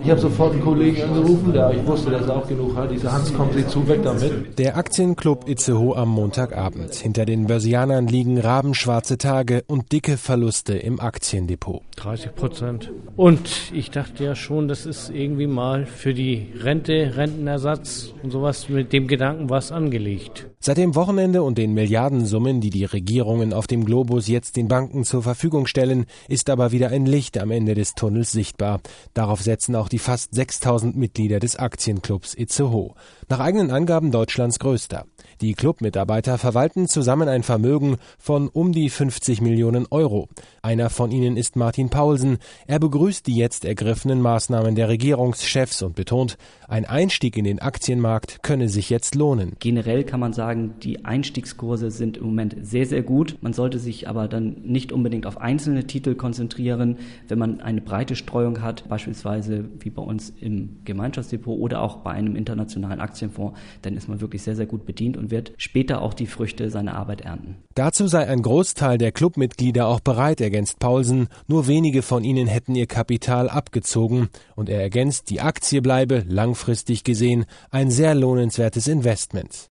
Ich habe sofort einen Kollegen angerufen, ich wusste, dass er auch genug hat. Diese Hans, kommen Sie zu, weg damit. Der Aktienclub Itzehoe am Montagabend. Hinter den Börsianern liegen rabenschwarze Tage und dicke Verluste im Aktiendepot. 30%. Und ich dachte ja schon, das ist irgendwie mal für die Rente, Rentenersatz und sowas mit dem Gedanken was angelegt. Seit dem Wochenende und den Milliardensummen, die die Regierungen auf dem Globus jetzt den Banken zur Verfügung stellen, ist aber wieder ein Licht am Ende des Tunnels sichtbar. Darauf setzen auch die fast 6.000 Mitglieder des Aktienclubs Itzehoe. Nach eigenen Angaben Deutschlands größter. Die Clubmitarbeiter verwalten zusammen ein Vermögen von um die 50 Millionen Euro. Einer von ihnen ist Martin Paulsen. Er begrüßt die jetzt ergriffenen Maßnahmen der Regierungschefs und betont, ein Einstieg in den Aktienmarkt könne sich jetzt lohnen. Generell kann man sagen, die Einstiegskurse sind im Moment sehr, sehr gut. Man sollte sich aber dann nicht unbedingt auf einzelne Titel konzentrieren. Wenn man eine breite Streuung hat, beispielsweise wie bei uns im Gemeinschaftsdepot oder auch bei einem internationalen Aktienfonds, dann ist man wirklich sehr, sehr gut bedient und wird später auch die Früchte seiner Arbeit ernten. Dazu sei ein Großteil der Clubmitglieder auch bereit, ergänzt Paulsen. Nur wenige von ihnen hätten ihr Kapital abgezogen. Und er ergänzt, die Aktie bleibe, langfristig gesehen, ein sehr lohnenswertes Investment.